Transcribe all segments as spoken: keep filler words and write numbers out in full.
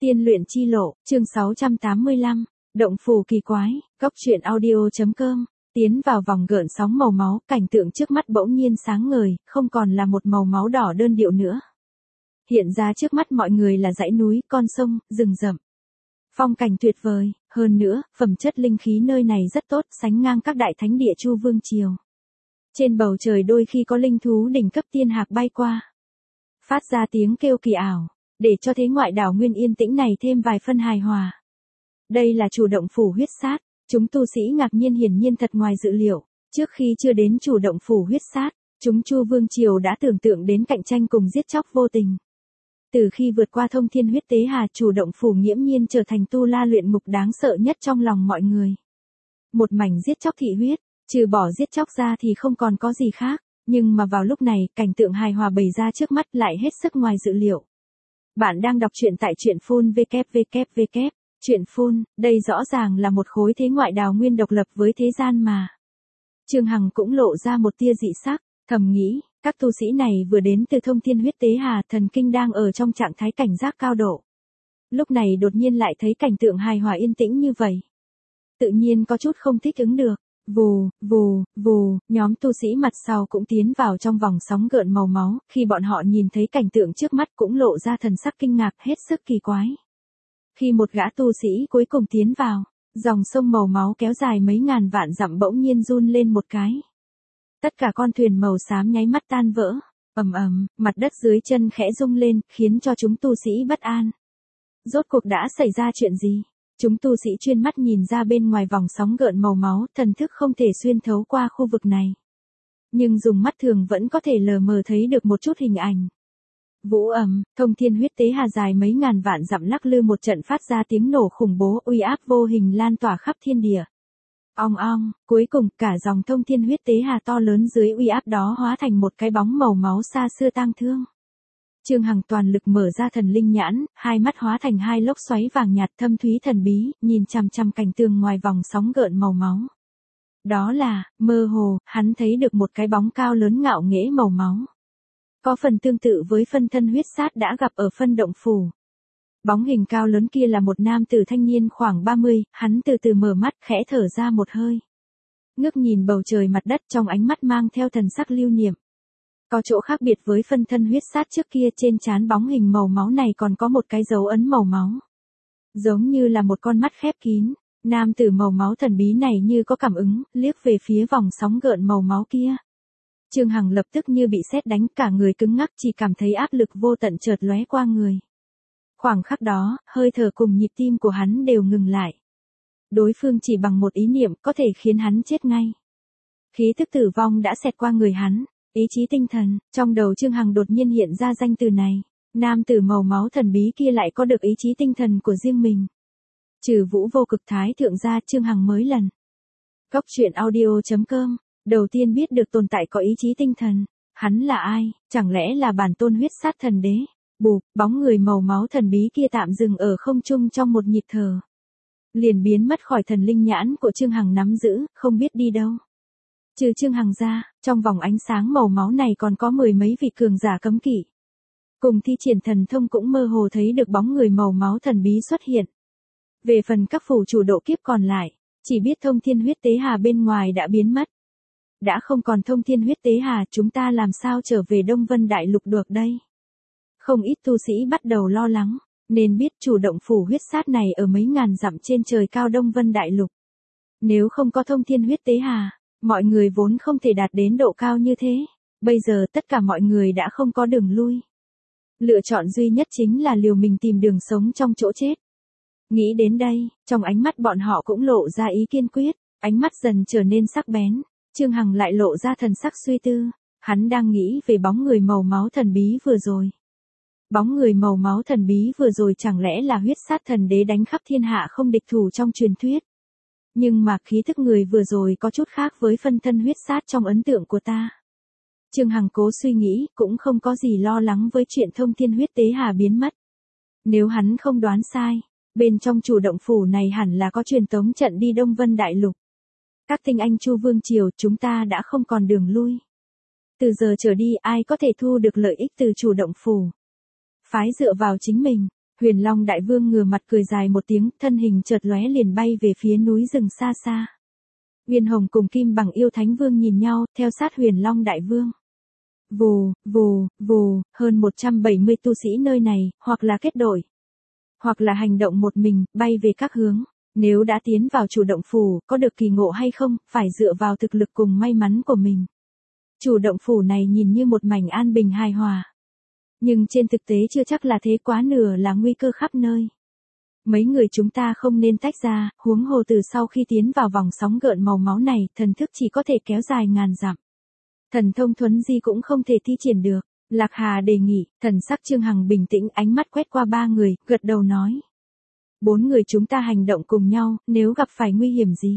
Tiên luyện chi lộ, chương sáu trăm tám mươi lăm, động phủ kỳ quái, góc truyện audio.com. Tiến vào vòng gợn sóng màu máu, cảnh tượng trước mắt bỗng nhiên sáng ngời, không còn là một màu máu đỏ đơn điệu nữa. Hiện ra trước mắt mọi người là dãy núi, con sông, rừng rậm. Phong cảnh tuyệt vời, hơn nữa, phẩm chất linh khí nơi này rất tốt, sánh ngang các đại thánh địa Chu Vương Triều. Trên bầu trời đôi khi có linh thú đỉnh cấp tiên hạc bay qua, phát ra tiếng kêu kỳ ảo, để cho thế ngoại đảo nguyên yên tĩnh này thêm vài phân hài hòa. Đây là chủ động phủ huyết sát, chúng tu sĩ ngạc nhiên hiển nhiên thật ngoài dự liệu, trước khi chưa đến chủ động phủ huyết sát, chúng Chu Vương Triều đã tưởng tượng đến cạnh tranh cùng giết chóc vô tình. Từ khi vượt qua thông thiên huyết tế hà, chủ động phủ nghiễm nhiên trở thành tu la luyện ngục đáng sợ nhất trong lòng mọi người. Một mảnh giết chóc thị huyết, trừ bỏ giết chóc ra thì không còn có gì khác, nhưng mà vào lúc này, cảnh tượng hài hòa bày ra trước mắt lại hết sức ngoài dự liệu. Bạn đang đọc truyện tại truyện phun vê kép vê kép vê kép, truyện phun, đây rõ ràng là một khối thế ngoại đào nguyên độc lập với thế gian mà. Trương Hằng cũng lộ ra một tia dị sắc, thầm nghĩ, các tu sĩ này vừa đến từ thông thiên huyết tế hà, thần kinh đang ở trong trạng thái cảnh giác cao độ. Lúc này đột nhiên lại thấy cảnh tượng hài hòa yên tĩnh như vậy. Tự nhiên có chút không thích ứng được. Vù, vù, vù, nhóm tu sĩ mặt sau cũng tiến vào trong vòng sóng gợn màu máu, khi bọn họ nhìn thấy cảnh tượng trước mắt cũng lộ ra thần sắc kinh ngạc hết sức kỳ quái. Khi một gã tu sĩ cuối cùng tiến vào, dòng sông màu máu kéo dài mấy ngàn vạn dặm bỗng nhiên run lên một cái. Tất cả con thuyền màu xám nháy mắt tan vỡ, ầm ầm, mặt đất dưới chân khẽ rung lên, khiến cho chúng tu sĩ bất an. Rốt cuộc đã xảy ra chuyện gì? Chúng tu sĩ chuyên mắt nhìn ra bên ngoài vòng sóng gợn màu máu, thần thức không thể xuyên thấu qua khu vực này. Nhưng dùng mắt thường vẫn có thể lờ mờ thấy được một chút hình ảnh. Vũ ầm, thông thiên huyết tế hà dài mấy ngàn vạn dặm lắc lư một trận phát ra tiếng nổ khủng bố, uy áp vô hình lan tỏa khắp thiên địa. Ong ong, cuối cùng cả dòng thông thiên huyết tế hà to lớn dưới uy áp đó hóa thành một cái bóng màu máu xa xưa tang thương. Trương Hằng toàn lực mở ra thần linh nhãn, hai mắt hóa thành hai lốc xoáy vàng nhạt thâm thúy thần bí, nhìn chằm chằm cảnh tường ngoài vòng sóng gợn màu máu. Đó là, mơ hồ, hắn thấy được một cái bóng cao lớn ngạo nghễ màu máu. Có phần tương tự với phân thân huyết sát đã gặp ở phân động phủ. Bóng hình cao lớn kia là một nam tử thanh niên khoảng ba mươi, hắn từ từ mở mắt khẽ thở ra một hơi. Ngước nhìn bầu trời mặt đất trong ánh mắt mang theo thần sắc lưu niệm. Có chỗ khác biệt với phân thân huyết sát trước kia, trên trán bóng hình màu máu này còn có một cái dấu ấn màu máu. Giống như là một con mắt khép kín, nam tử màu máu thần bí này như có cảm ứng, liếc về phía vòng sóng gợn màu máu kia. Trương Hằng lập tức như bị sét đánh, cả người cứng ngắc, chỉ cảm thấy áp lực vô tận chợt lóe qua người. Khoảng khắc đó, hơi thở cùng nhịp tim của hắn đều ngừng lại. Đối phương chỉ bằng một ý niệm có thể khiến hắn chết ngay. Khí tức tử vong đã xẹt qua người hắn. Ý chí tinh thần, trong đầu Trương Hằng đột nhiên hiện ra danh từ này, nam tử màu máu thần bí kia lại có được ý chí tinh thần của riêng mình. Trừ Vũ Vô Cực Thái thượng ra, Trương Hằng mới lần. Góc truyện audio.com, đầu tiên biết được tồn tại có ý chí tinh thần, hắn là ai, chẳng lẽ là bản tôn huyết sát thần đế? Bụp, bóng người màu máu thần bí kia tạm dừng ở không trung trong một nhịp thở. Liền biến mất khỏi thần linh nhãn của Trương Hằng nắm giữ, không biết đi đâu. Trừ Trương Hằng ra, trong vòng ánh sáng màu máu này còn có mười mấy vị cường giả cấm kỵ. Cùng thi triển thần thông cũng mơ hồ thấy được bóng người màu máu thần bí xuất hiện. Về phần các phủ chủ độ kiếp còn lại, chỉ biết thông thiên huyết tế hà bên ngoài đã biến mất. Đã không còn thông thiên huyết tế hà, chúng ta làm sao trở về Đông Vân Đại Lục được đây? Không ít tu sĩ bắt đầu lo lắng, nên biết chủ động phủ huyết sát này ở mấy ngàn dặm trên trời cao Đông Vân Đại Lục. Nếu không có thông thiên huyết tế hà, mọi người vốn không thể đạt đến độ cao như thế, bây giờ tất cả mọi người đã không có đường lui. Lựa chọn duy nhất chính là liều mình tìm đường sống trong chỗ chết. Nghĩ đến đây, trong ánh mắt bọn họ cũng lộ ra ý kiên quyết, ánh mắt dần trở nên sắc bén, Trương Hằng lại lộ ra thần sắc suy tư, hắn đang nghĩ về bóng người màu máu thần bí vừa rồi. Bóng người màu máu thần bí vừa rồi chẳng lẽ là huyết sát thần đế đánh khắp thiên hạ không địch thủ trong truyền thuyết. Nhưng mà khí thức người vừa rồi có chút khác với phân thân huyết sát trong ấn tượng của ta. Trương Hằng cố suy nghĩ, cũng không có gì lo lắng với chuyện thông thiên huyết tế hà biến mất. Nếu hắn không đoán sai, bên trong chủ động phủ này hẳn là có truyền tống trận đi Đông Vân Đại Lục. Các tinh anh Chu Vương Triều, chúng ta đã không còn đường lui. Từ giờ trở đi ai có thể thu được lợi ích từ chủ động phủ? Phái dựa vào chính mình. Huyền Long Đại Vương ngửa mặt cười dài một tiếng, thân hình chợt lóe liền bay về phía núi rừng xa xa. Uyên Hồng cùng Kim Bằng Yêu Thánh Vương nhìn nhau, theo sát Huyền Long Đại Vương. Vù, vù, vù, hơn một trăm bảy mươi tu sĩ nơi này, hoặc là kết đội, hoặc là hành động một mình, bay về các hướng. Nếu đã tiến vào chủ động phủ, có được kỳ ngộ hay không, phải dựa vào thực lực cùng may mắn của mình. Chủ động phủ này nhìn như một mảnh an bình hài hòa. Nhưng trên thực tế chưa chắc là thế, quá nửa là nguy cơ khắp nơi. Mấy người chúng ta không nên tách ra, huống hồ từ sau khi tiến vào vòng sóng gợn màu máu này, thần thức chỉ có thể kéo dài ngàn dặm. Thần thông thuấn di cũng không thể thi triển được. Lạc Hà đề nghị, thần sắc Trương Hằng bình tĩnh, ánh mắt quét qua ba người, gật đầu nói. Bốn người chúng ta hành động cùng nhau, nếu gặp phải nguy hiểm gì.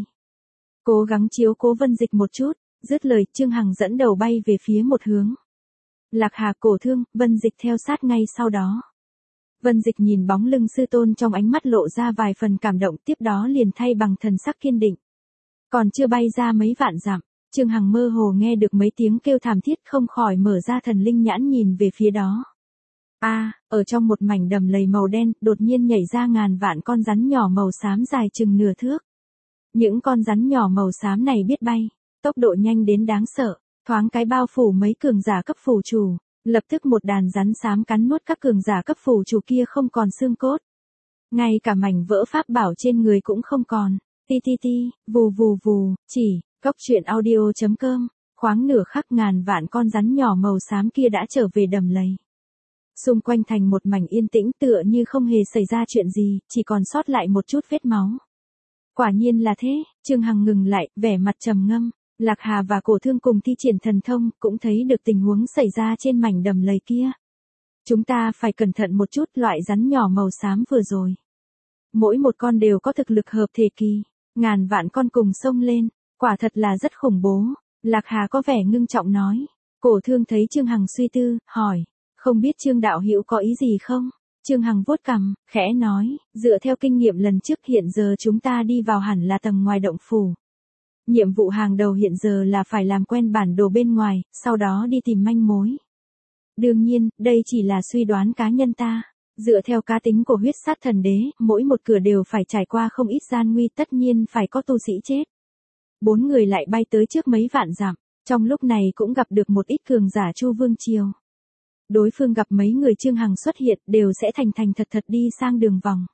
Cố gắng chiếu cố Vân Dịch một chút, dứt lời Trương Hằng dẫn đầu bay về phía một hướng. Lạc Hà, Cổ Thương, Vân Dịch theo sát ngay sau đó. Vân Dịch nhìn bóng lưng sư tôn trong ánh mắt lộ ra vài phần cảm động, tiếp đó liền thay bằng thần sắc kiên định. Còn chưa bay ra mấy vạn dặm, Trương Hằng mơ hồ nghe được mấy tiếng kêu thảm thiết, không khỏi mở ra thần linh nhãn nhìn về phía đó. A, à, ở trong một mảnh đầm lầy màu đen, đột nhiên nhảy ra ngàn vạn con rắn nhỏ màu xám dài chừng nửa thước. Những con rắn nhỏ màu xám này biết bay, tốc độ nhanh đến đáng sợ, thoáng cái bao phủ mấy cường giả cấp phủ chủ, lập tức một đàn rắn xám cắn nuốt các cường giả cấp phủ chủ kia không còn xương cốt. Ngay cả mảnh vỡ pháp bảo trên người cũng không còn. Ti ti ti, vù vù vù, chỉ, cốc truyện audio chấm com, khoáng nửa khắc ngàn vạn con rắn nhỏ màu xám kia đã trở về đầm lầy. Xung quanh thành một mảnh yên tĩnh tựa như không hề xảy ra chuyện gì, chỉ còn sót lại một chút vết máu. Quả nhiên là thế, Trương Hằng ngừng lại, vẻ mặt trầm ngâm. Lạc Hà và Cổ Thương cùng thi triển thần thông, cũng thấy được tình huống xảy ra trên mảnh đầm lầy kia. Chúng ta phải cẩn thận một chút, loại rắn nhỏ màu xám vừa rồi. Mỗi một con đều có thực lực hợp thể kỳ, ngàn vạn con cùng xông lên, quả thật là rất khủng bố. Lạc Hà có vẻ ngưng trọng nói. Cổ Thương thấy Trương Hằng suy tư, hỏi, không biết Trương đạo hữu có ý gì không? Trương Hằng vuốt cằm, khẽ nói, dựa theo kinh nghiệm lần trước hiện giờ chúng ta đi vào hẳn là tầng ngoài động phủ. Nhiệm vụ hàng đầu hiện giờ là phải làm quen bản đồ bên ngoài, sau đó đi tìm manh mối. Đương nhiên, đây chỉ là suy đoán cá nhân ta. Dựa theo cá tính của huyết sát thần đế, mỗi một cửa đều phải trải qua không ít gian nguy, tất nhiên phải có tu sĩ chết. Bốn người lại bay tới trước mấy vạn dặm, trong lúc này cũng gặp được một ít cường giả Chu Vương Triều. Đối phương gặp mấy người Trương Hằng xuất hiện đều sẽ thành thành thật thật đi sang đường vòng.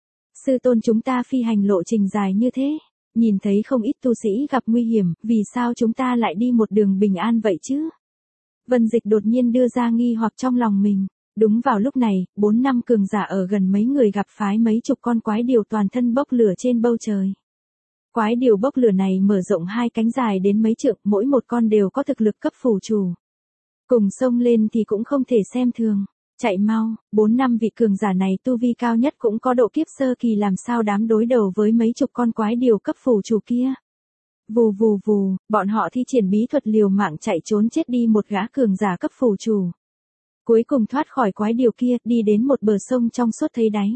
Sư tôn chúng ta phi hành lộ trình dài như thế, nhìn thấy không ít tu sĩ gặp nguy hiểm, vì sao chúng ta lại đi một đường bình an vậy chứ? Vân Dịch đột nhiên đưa ra nghi hoặc trong lòng mình. Đúng vào lúc này, bốn năm cường giả ở gần mấy người gặp phái mấy chục con quái điều toàn thân bốc lửa trên bầu trời. Quái điều bốc lửa này mở rộng hai cánh dài đến mấy trượng, mỗi một con đều có thực lực cấp phủ chủ. Cùng xông lên thì cũng không thể xem thường. Chạy mau, bốn năm vị cường giả này tu vi cao nhất cũng có độ kiếp sơ kỳ, làm sao dám đối đầu với mấy chục con quái điều cấp phủ chủ kia. Vù vù vù, bọn họ thi triển bí thuật liều mạng chạy trốn, chết đi một gã cường giả cấp phủ chủ. Cuối cùng thoát khỏi quái điều kia, đi đến một bờ sông trong suốt thấy đáy.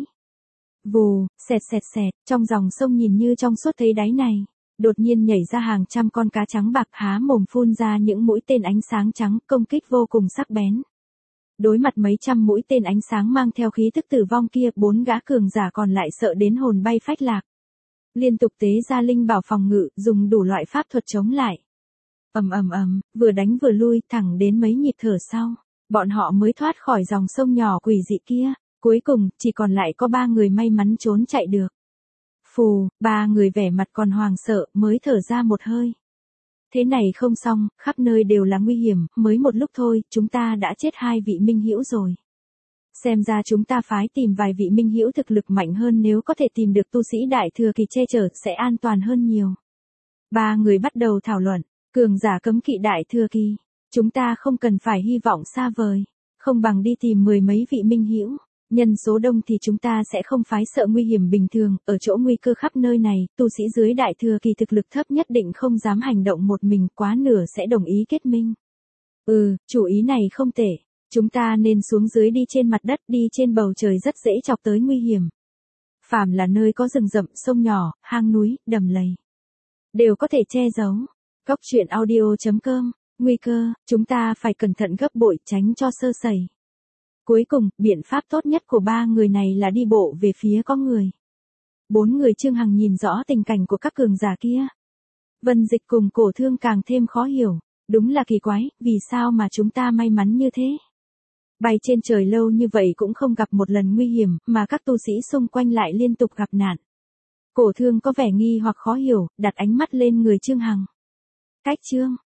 Vù, xẹt xẹt xẹt, trong dòng sông nhìn như trong suốt thấy đáy này, đột nhiên nhảy ra hàng trăm con cá trắng bạc, há mồm phun ra những mũi tên ánh sáng trắng, công kích vô cùng sắc bén. Đối mặt mấy trăm mũi tên ánh sáng mang theo khí tức tử vong kia, bốn gã cường giả còn lại sợ đến hồn bay phách lạc. Liên tục tế ra linh bảo phòng ngự, dùng đủ loại pháp thuật chống lại. Ầm ầm ầm, vừa đánh vừa lui, thẳng đến mấy nhịp thở sau, bọn họ mới thoát khỏi dòng sông nhỏ quỷ dị kia. Cuối cùng, chỉ còn lại có ba người may mắn trốn chạy được. Phù, ba người vẻ mặt còn hoàng sợ, mới thở ra một hơi. Thế này không xong, khắp nơi đều là nguy hiểm, mới một lúc thôi, chúng ta đã chết hai vị minh hữu rồi. Xem ra chúng ta phái tìm vài vị minh hữu thực lực mạnh hơn, nếu có thể tìm được tu sĩ đại thừa kỳ che chở, sẽ an toàn hơn nhiều. Ba người bắt đầu thảo luận, cường giả cấm kỵ đại thừa kỳ, chúng ta không cần phải hy vọng xa vời, không bằng đi tìm mười mấy vị minh hữu. Nhân số đông thì chúng ta sẽ không phái sợ nguy hiểm bình thường, ở chỗ nguy cơ khắp nơi này, tu sĩ dưới đại thừa kỳ thực lực thấp nhất định không dám hành động một mình, quá nửa sẽ đồng ý kết minh. Ừ, chủ ý này không tệ, chúng ta nên xuống dưới đi trên mặt đất, đi trên bầu trời rất dễ chọc tới nguy hiểm. Phàm là nơi có rừng rậm, sông nhỏ, hang núi, đầm lầy, đều có thể che giấu. Cốc truyện audio chấm com, nguy cơ, chúng ta phải cẩn thận gấp bội, tránh cho sơ sẩy. Cuối cùng, biện pháp tốt nhất của ba người này là đi bộ về phía có người. Bốn người Trương Hằng nhìn rõ tình cảnh của các cường giả kia. Vân Dịch cùng Cổ Thương càng thêm khó hiểu. Đúng là kỳ quái, vì sao mà chúng ta may mắn như thế? Bay trên trời lâu như vậy cũng không gặp một lần nguy hiểm, mà các tu sĩ xung quanh lại liên tục gặp nạn. Cổ Thương có vẻ nghi hoặc khó hiểu, đặt ánh mắt lên người Trương Hằng. Cách Trương